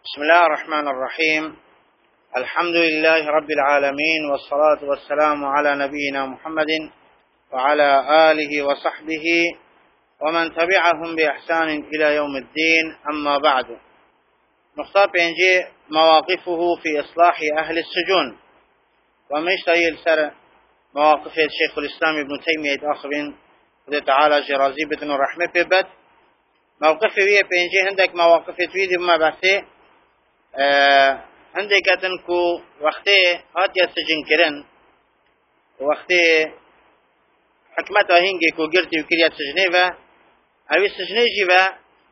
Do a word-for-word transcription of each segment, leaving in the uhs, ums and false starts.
بسم الله الرحمن الرحيم. الحمد لله رب العالمين، والصلاة والسلام على نبينا محمد وعلى آله وصحبه ومن تبعهم بإحسان إلى يوم الدين. أما بعد، نقطة بينجي مواقفه في إصلاح أهل السجون، ومش تيل سر مواقف الشيخ الإسلام ابن تيمية آخرين وده تعالى جرازي بتن الرحمة ببت موقف فيه بينجي هندك مواقف فيه بما بحثي أه هندك تنكو وقتي هاتي السجن كرن وقتي حكمتها هنجي كو قرتي وكريات سجنيفة أو السجني جيبا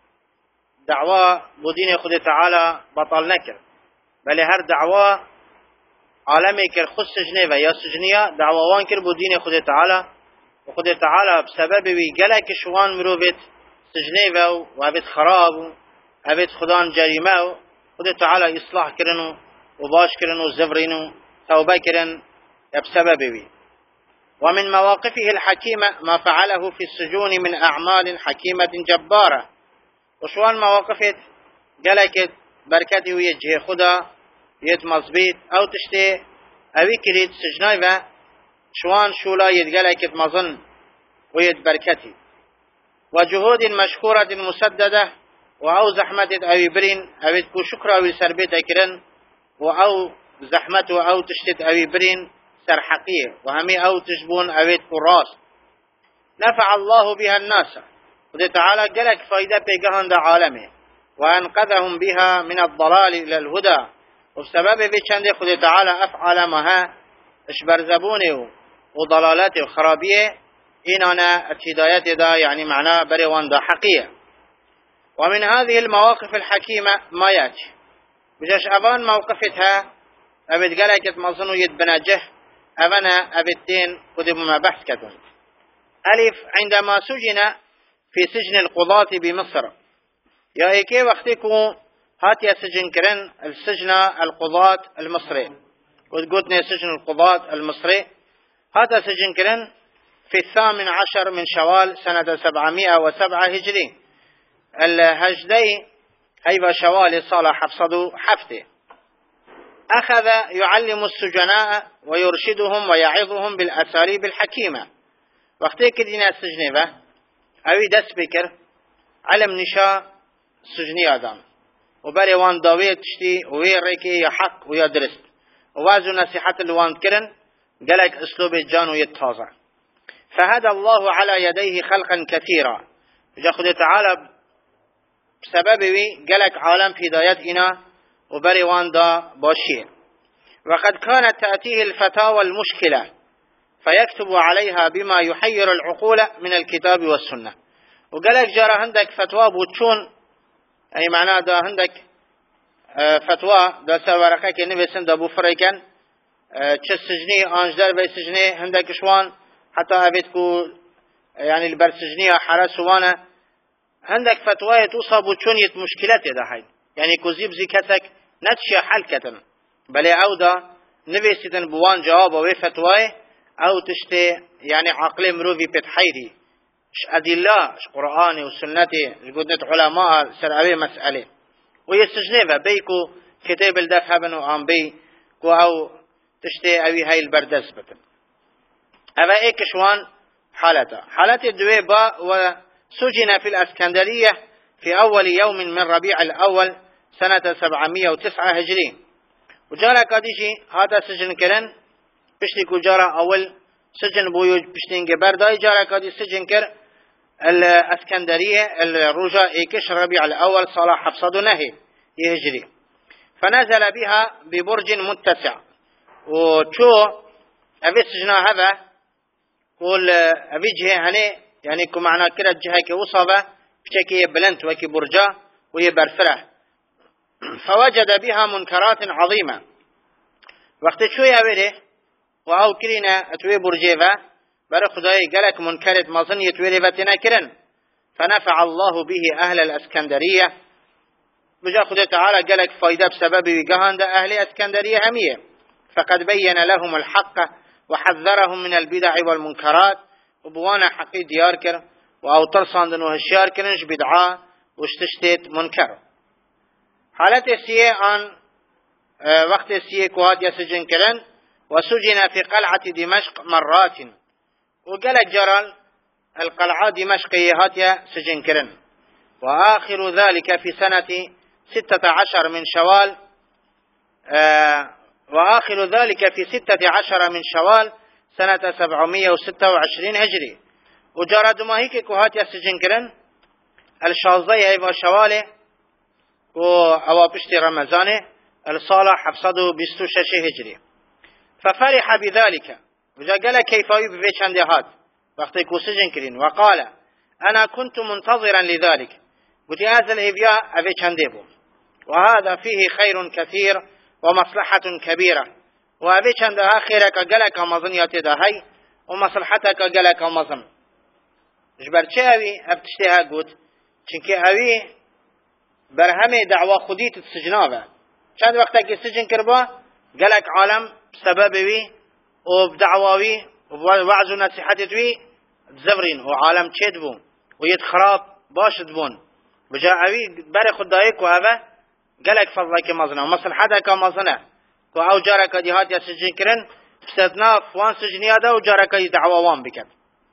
دعوة بدين خد تعالى بطل نكر، بل هر دعوة عالمي كر خد سجنيفة يا سجنية دعوة وانكر بدين خد تعالى، وخد تعالى بسبب ويقلك شوان مروبت سجنيفة وابت خراب وابت خدان جريمة، خد تعالى إصلاح كرنو وباش كرنو زفرينو توبة كرن بسبب وي. ومن مواقفه الحكيمة ما فعله في السجون من أعمال حكيمة جبارة. وشوان مواقفه قالك بركته ويجه خدا يد مصبيت أو تشتي أوي كريد سجنايفة شوان شولا يتقالك مظن ويد بركتي، وجهود مشكورة مسددة وأو زحمة أوي برين أوي تكو شكرا أوي سربيت أكرن وأو زحمة أو تشتت أوي برين سرحقية وهمي أو تشبون أوي تكو راس نفع الله بها الناس، وده تعالى قالك فايدة بيقهن دا عالمه وأنقذهم بها من الضلال إلى الهدى. وبسبب بيشان خده تعالى أفعل مها اشبرزبونه وضلالاته وخرابيه إننا الهدايات دا يعني معناه بريوان دا حقية. ومن هذه المواقف الحكيمة ما ياتي بجاش أبان موقفتها أبد قالك مظنو يتبناجه أبنا أبدين قدب ما بحث كتن. ألف عندما سجن في سجن القضاة بمصر، يا إيكي وقتكو هات يا سجن كرن السجن القضاة المصري، وتقولتني سجن القضاة المصري هات سجن كرن في الثامن عشر من شوال سنة سبعمائة وسبعة هجري الهجدي هيبا شوال صالح حفصدو حفته. أخذ يعلم السجناء ويرشدهم ويعظهم بالأساليب الحكيمة. وقتك دينا السجنة أوي دس بكر علم نشاء سجني آدم وبالي وان داوية تشتي وي ريكي يحق ويا درست ووازو نصيحة الوان كرن قالك اسلوب الجان ويتهازع. فهدى الله على يديه خلقا كثيرا، جا خد تعالى بسبب وي قالك عالم في هدايات إنا وبالي وان دا باشيه. وقد كانت تأتيه الفتاوى المشكلة فيكتب عليها بما يحير العقول من الكتاب والسنة. وقالك جرى عندك فتوى بوتشون أي معناه دا عندك فتوى دا سورقك نبسن دا بفريكن چه سجني آنجدر بي سجني عندك شوان حتى أبيتكو يعني البرسجنية حرس وانا عندك فتوى توصى بوتشون يت مشكلته دا هاي يعني كوزيب زي كتك نتشي حل كتن بل عودة نبسن بوان جواب وي فتوى أو تشتي يعني عقل مروفي بتحيري ش أدلة ش قرآني وسنتي جودنت علماء سر أبي مسألة ويستجنبها بيكو كتاب الدفع بنو عم بي كو أو تشتي أبي هاي البردس بتن. أبا إيك شوان حالته حالة الدويبة وسجن في الأسكندرية في أول يوم من ربيع الأول سنة سبعمائة وتسعة هجري. وجارة قديجي هذا سجن كرن بشتي كو جارة أول سجن بويوج بشتين جبر داي جارة قدي سجن كر الأسكندرية الرجاء إيكش ربيع الأول صلاح حفصد نهي يهجري. فنزل بها ببرج متسع وشو أبي سجنا هذا قول أبي جهة هني يعني كو معنى كرة جهة كوصبة بشكي بلنت وكي برجا ويبرفره. فوجد بها منكرات عظيمة. وقت شو يبره وأو كرينا أتوي برجيفة بر خداي قالك منكرت مظن يتوي ريبتنا كرن. فنفع الله به أهل الأسكندرية، بجا خداي تعالى قالك فايدة بسبب وقهان أهل الأسكندرية همية. فقد بين لهم الحق وحذرهم من البدع والمنكرات وبوانا حقي ديار كر وأو ترصان دنو هشيار كرنش بدعاء واشتشتت منكر. حالت سیه آن وقت سیه كوهات يسجن كرن وسجن في قلعة دمشق مرات وقالك جرال القلعة دمشق هاتيا سجن كرن. وآخر ذلك في سنة ستة عشر من شوال آه وآخر ذلك في ستة عشر من شوال سنة سبعمية وستة وعشرين هجري. وجرى دماهيك كوهاتيا سجن كرن الشازية ايوا شواله وأوابشت رمضانه الصالة حفصده بستو شش هجري. ففرح بذلك وجا قال كيف يبفيش عندي هاد وقت يكو سجن كرين. وقال أنا كنت منتظرا لذلك قلت هذا الإبياء أبيش عندي بو وهذا فيه خير كثير ومصلحة كبيرة وأبيش عند آخرك قالك مظنياتي ده هاي ومصلحتك قالك مظن جبر چه أبي أبتشتها قلت چنك أبي برهمي دعوة خديت السجنابة چند وقتك السجن كربا قالك عالم بسببي وبدعواوي ووعظ ونصيحتي تزبرين وعالم چد بون ويتخراب باشد بون بجا أبي بر خدايك وهذا قالك فضلك مظنة ومصلحتك مظنة وأو جارك ديهات يسجن كرن بستنا فوان سجنياده وجارك دعووان بكت.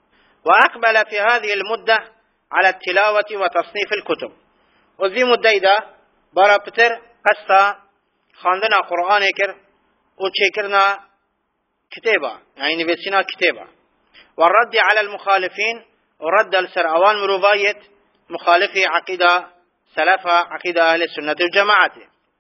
وأقبل في هذه المدة على التلاوة وتصنيف الكتب وذي مدة دا برا بتر قصة خاندنا قرآن كر وشكرنا كتابة يعني نبسنا كتابة والرد على المخالفين ورد السرعوان مروفاية مخالفي عقيدة سلف عقيدة أهل السنة والجماعة.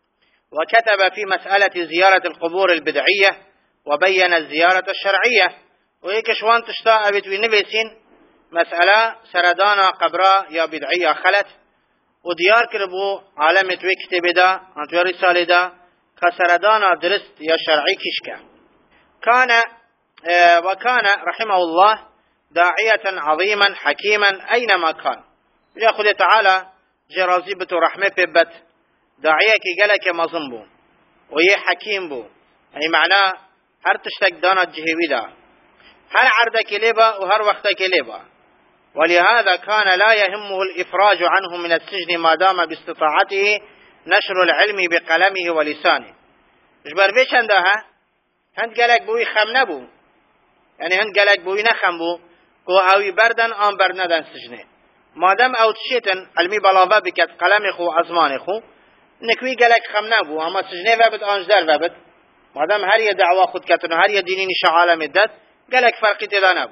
وكتب في مسألة زيارة القبور البدعية وبين الزيارة الشرعية ويكشوان تشتاء بتوي نبسين مسألة سردانا قبرا يا بدعية خلت وديار كربو عالم توي كتب دا انتوي رسالة دا كسردانا درست يا شرعي كشكا. كان آه وكان رحمه الله داعية عظيما حكيما أينما كان. يأخذ تعالى جرازيبة رحمة ببت داعية كي قالك مظنبو ويه حكيم بو يعني معناه هر تشتك دانا جهوي دا هر عردك ليبا وهر وقتك ليبا. ولهذا كان لا يهمه الإفراج عنه من السجن ما دام باستطاعته نشر العلم بقلمه ولسانه. جبر بيش عندها هند قالك بوي خم نبو يعني هند قالك بوي نخم بو كو اوي بردن آن بردن سجنه ما دام او تشيتن علمي بلاوه بكت قلم خو ازمان خو نكوي قالك خم نبو اما سجنه وابد آنجدر وابد ما دام هر يه دعوة خود كتن هر يه ديني نشا عالم الدد قالك فرقي تدا نبو.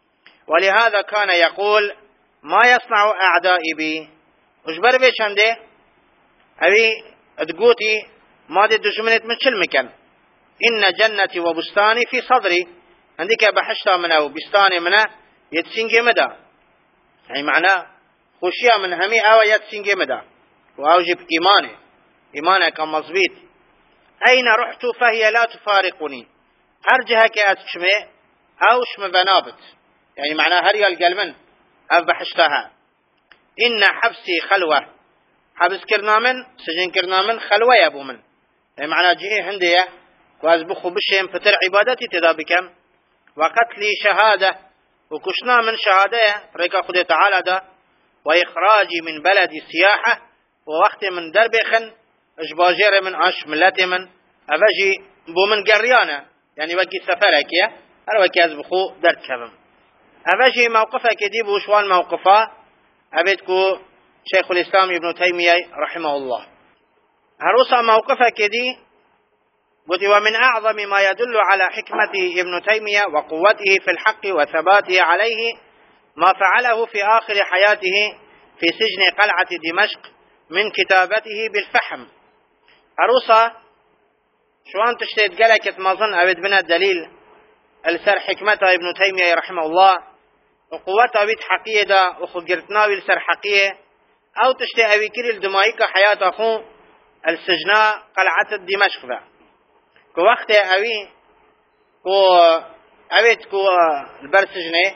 ولهذا كان يقول ما يصنع أعدائي بي وجبر بيش عنده أبي تقوتي ما دي دجمنت من شل مكان إن جنتي وبستاني في صدري عندك بحشتا منه وبستاني منه يتسنجي مدى يعني معناه خوشيا من همي أو يتسنجي مدى وأوجب إيماني إيمانك كان مظبيط. أين رحت فهي لا تفارقني أرجهك أتشمي أو شم بنابت يعني معناه هريا القلمن أو بحشتها. إن حبسي خلوة حبس كرنا من سجن كرنا من خلوة يا أبو من يعني معناه جهي عندي وأزبخوا بشهم فتر عبادتي تذابكم وقتلي شهادة وكشنا من شهادة ريكا خده تعالى ده وإخراجي من بلد سياحة ووقت من دربخن اجباجير من عش ملتي من أفجي بو من قريانة يعني وكي سفرك يا هل وكي أزبخوا دركبم أفجي موقفك دي بوشوان موقفا أبدكو شيخ الإسلام ابن تيمية رحمه الله هروسا موقفك دي ومن أعظم ما يدل على حكمة ابن تيمية وقوته في الحق وثباته عليه ما فعله في آخر حياته في سجن قلعة دمشق من كتابته بالفحم. أروسا شوان تشتيت قلقت ما ظن أبد من الدليل السر حكمة ابن تيمية رحمه الله وقوته بيت حقية دا وخقرتنا بالسر حقية أو تشتي أبي كل الدمائك حياة أخو السجناء قلعة دمشق ذا كو وقت اوی كو اوید كو البرسجنه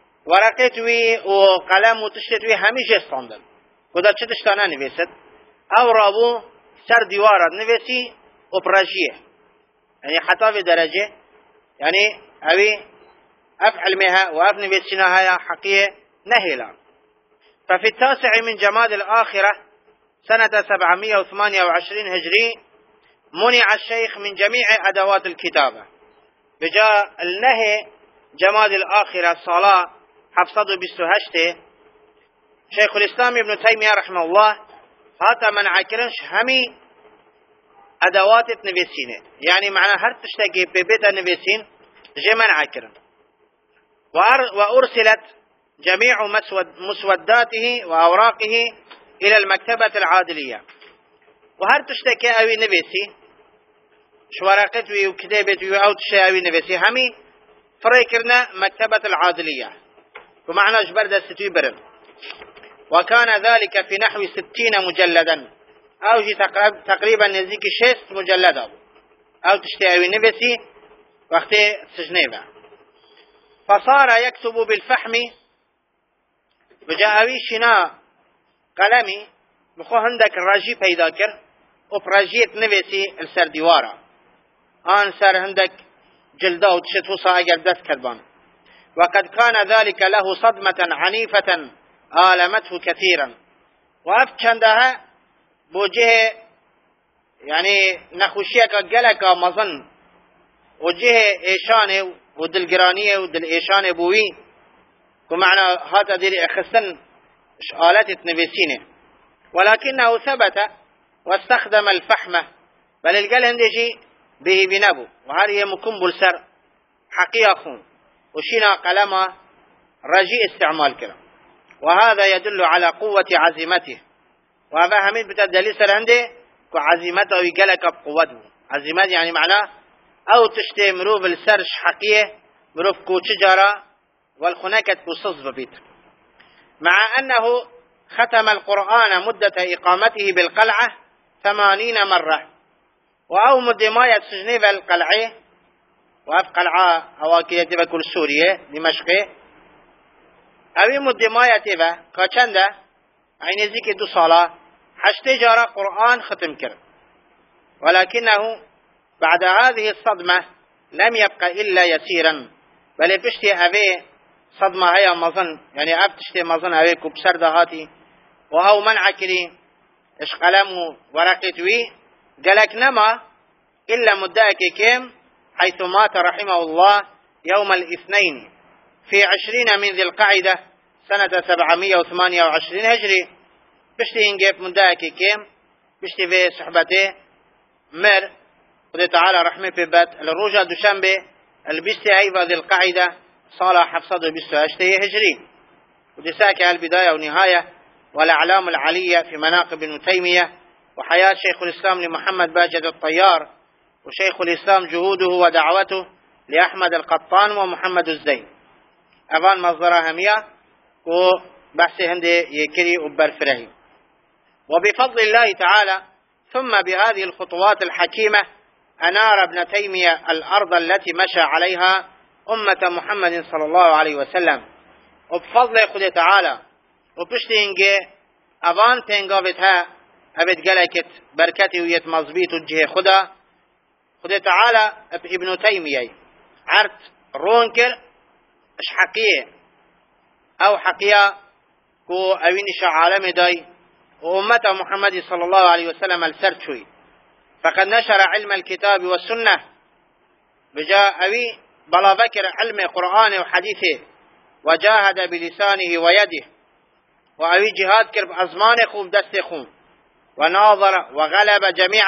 ورقتوی و قلم و تشتوی همیشه استاندن و در چه تشتانه نویسد او رابو سر دیوارد نویسی و پراجیه يعني حتى في درجة يعني اوی اف علمها و اف نویسینها حقیه نهیلا. ففي التاسع من جماد الآخرة سنة سبعمائة وثمانية وعشرين هجري منع الشيخ من جميع أدوات الكتابة. بجاء النهي جماد الآخرة صلاة حفصد بستهشته شيخ الإسلام ابن تيمية رحمه الله هاتا منع كرنش همي أدوات نبسينه، يعني معنى هر تشتكي ببيت النبسين جي منع كرن. وأرسلت جميع مسود مسوداته وأوراقه إلى المكتبة العادلية. وهر تشتكي أوي نبسي شورقت وكتابت أو تشتكي أوي نبسي همي فريكرنا مكتبة العادلية ومعنى جبر دستوي برن. وكان ذلك في نحو ستين مجلدا أو جي تقريبا نزيك شست مجلدا أو تشتهي نبسي وقت سجنيبا. فصار يكتب بالفحم بجاءوي شنا قلمي بخو هندك راجي پیدا کر و پراجيت نبسي السر ديوارا آن سر هندك جلده و تشتوصا اگر دست كدبان. وقد كان ذلك له صدمة عنيفة آلمته كثيرا. وأفكندها بوجه يعني نخوشيك قلق مظن وجه إيشانه ودلقرانية ودل إيشانه بوي ومعنى هذا دير اخسن آلات نبسينه. ولكنه ثبت واستخدم الفحمة بل القل هندجي به بنبو وهذه مكم بالسر حقيقة وشينا قلمه رجي استعمال كلام. وهذا يدل على قوة عزيمته. وهذا همين بتدليل سر عنده كعزيمته ويقلق بقوته. عزيمته يعني معناه أو تشتي مروف السرش حقيقة مروف كو تجارة والخناكة بصص ببيت. مع أنه ختم القرآن مدة إقامته بالقلعة ثمانين مرة. وأو مدماية سجنه بالقلعة وأف قلعة أواكية بكل سوريا دمشق أوي مدماية تبا كاشنده عين ذيك دو صلاة حشت جارة قرآن ختم كر. ولكنه بعد هذه الصدمة لم يبقى إلا يسيرا بل بشتي أبي صدمة هي مظن يعني أبتشتي مظن أبي كبسر دهاتي وهو منع كري إش قلمه ورقتوي قالك نما إلا مدائك كيم حيث مات رحمه الله يوم الاثنين في عشرين من ذي القعدة سنة سبعمائة وثمانية وعشرين هجري. بشتي إنجيب مدائك كيم بشتي في صحبته مر قد تعالى رحمه في بات الرجاء دوشنبه البستي أيضا ذي القعدة صالح حفصده بستو هشتي هجري. ودي ساكي البداية ونهاية والأعلام العلية في مناقب ابن تيمية وحياة شيخ الإسلام لمحمد باجد الطيار وشيخ الإسلام جهوده ودعوته لأحمد القطان ومحمد الزين أبان مصدرها همية وبحث هندي يكري أبر فرهي. وبفضل الله تعالى ثم بهذه الخطوات الحكيمة أنار ابن تيمية الأرض التي مشى عليها أمة محمد صلى الله عليه وسلم. وبفضل خد تعالى وبشتي إنجي أبان تنقابتها أبد قلقت بركتي ويت مظبيط الجهة خدا خد تعالى ابن تيمية عرت رونكر اش حقية أو حقية كو أوين شا عالم داي وأمة محمد صلى الله عليه وسلم السرشوي. فقد نشر علم الكتاب والسنة بجاء أوي بلا ذكر علم قرآن وحديثه وجاهد بلسانه ويده وأوي جهاد كرب أزمان خوب دست خوم وناظر وغلب جميع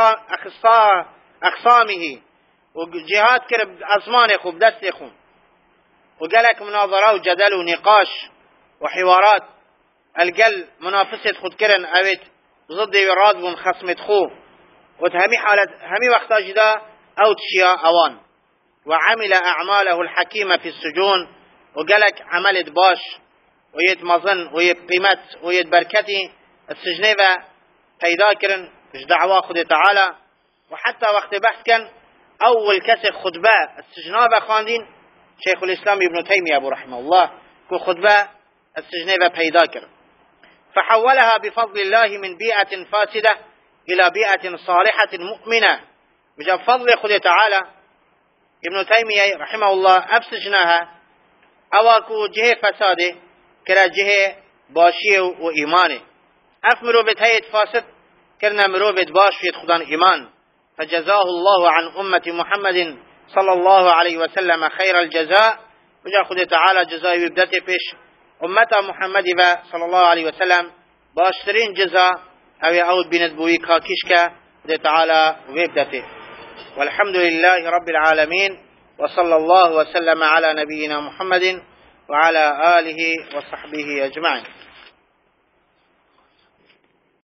أخصا أخصامه وجهاد كرب أزمان خوب دست خوم وقالك مناظرة وجدل ونقاش وحوارات القل منافسة خد كرن أويت ضد يراد ونخصمة خو وتهمي حالة همي وقت جدا أو تشياء أوان. وعمل أعماله الحكيمة في السجون وقالك عملت باش ويد مظن ويد قيمت ويد بركتي السجنيبة پیدا کرن اش دعوة خد تعالى. وحتى وقت بحث كان أول كسر خطبة السجنابة خاندين شيخ الإسلام ابن تيمية أبو رحمه الله كو خطبة السجنابة پیدا کرن فحولها بفضل الله من بيئة فاسدة إلى بيئة صالحة مؤمنة. بجاب فضل خد تعالى ابن تيمية رحمه الله أبسجناها أواكو جهة فساده كرا جهة باشيه وإيمانه اف مروبت هيت فاسد كرنا مروبت باش في خدان إيمان فجزاه الله عن أمة محمد صلى الله عليه وسلم خير الجزاء وجا خد تعالى جزاء يبدأ فيش أمة محمد صلى الله عليه وسلم باشترين جزاء أو يعود بندبوي كاكشك خد تعالى ويبدأ. والحمد لله رب العالمين وصلى الله وسلم على نبينا محمد وعلى آله وصحبه أجمعين.